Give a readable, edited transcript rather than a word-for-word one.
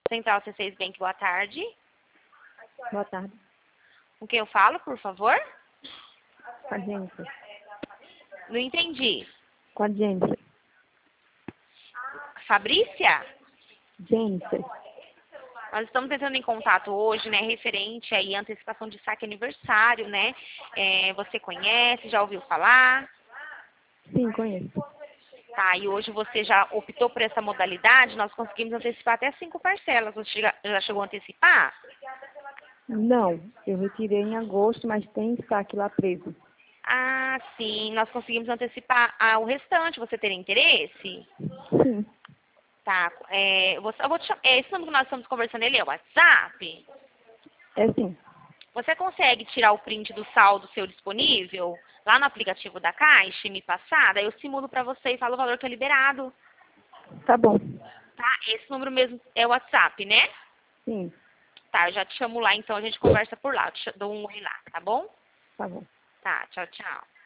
Central C6 Bank, boa tarde. Boa tarde. Com quem eu falo, por favor? Com a Jennifer. Não entendi. Com a Jennifer. Fabrícia? Jennifer. Nós estamos entrando em contato hoje, né, referente aí à antecipação de saque aniversário, né? Você conhece, já ouviu falar? Sim, conheço. Tá, e hoje você já optou por essa modalidade, nós conseguimos antecipar até 5 parcelas. Você já chegou a antecipar? Não, eu retirei em agosto, mas tem saque lá preso. Ah, sim, nós conseguimos antecipar o restante. Você teria interesse? Sim, Tá, eu vou te chamar, esse número que nós estamos conversando, ele é o WhatsApp? é sim. Você consegue tirar o print do saldo seu disponível lá no aplicativo da Caixa e me passar? Daí eu simulo para você e falo o valor que é liberado. Tá bom. Tá? Esse número mesmo é o WhatsApp, né? Sim, Tá, eu já te chamo lá, então a gente conversa por lá. Eu te dou um oi lá, tá bom? tá bom. Tá, tchau, tchau.